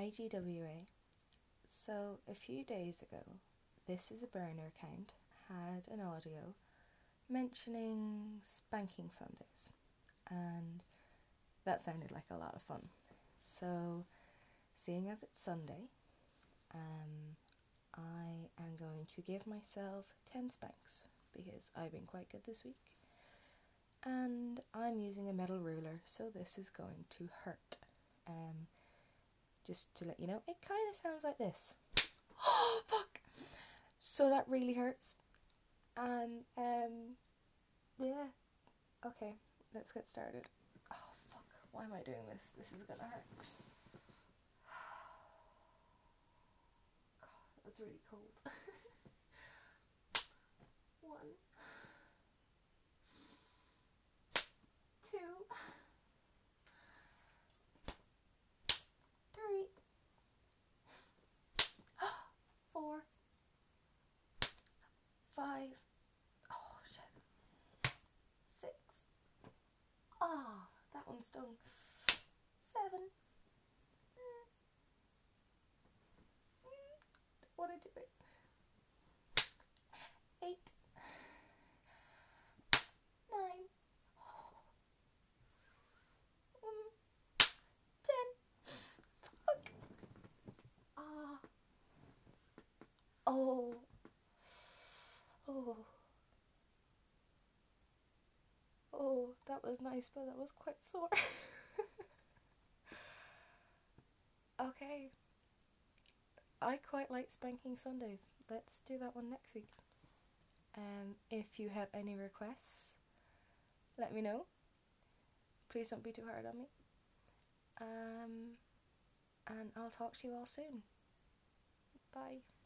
IGWA. So, a few days ago, This Is a Burner account had an audio mentioning spanking Sundays, and that sounded like a lot of fun. So, seeing as it's Sunday, I am going to give myself 10 spanks because I've been quite good this week. And I'm using a metal ruler, so this is going to hurt. Just to let you know, it kind of sounds like this. Oh, fuck! So that really hurts. And, yeah. Okay, let's get started. Oh, fuck. Why am I doing this? This is gonna hurt. God, that's really cold. 1, 2, 3, 4, 5. Oh, shit. 6. Ah, that one stung. 7. What did I do? 8. 9. 10. Fuck. Ah. Oh. Oh. Oh, that was nice, but that was quite sore. Okay. I quite like spanking Sundays. Let's do that one next week. If you have any requests, let me know. Please don't be too hard on me. And I'll talk to you all soon. Bye.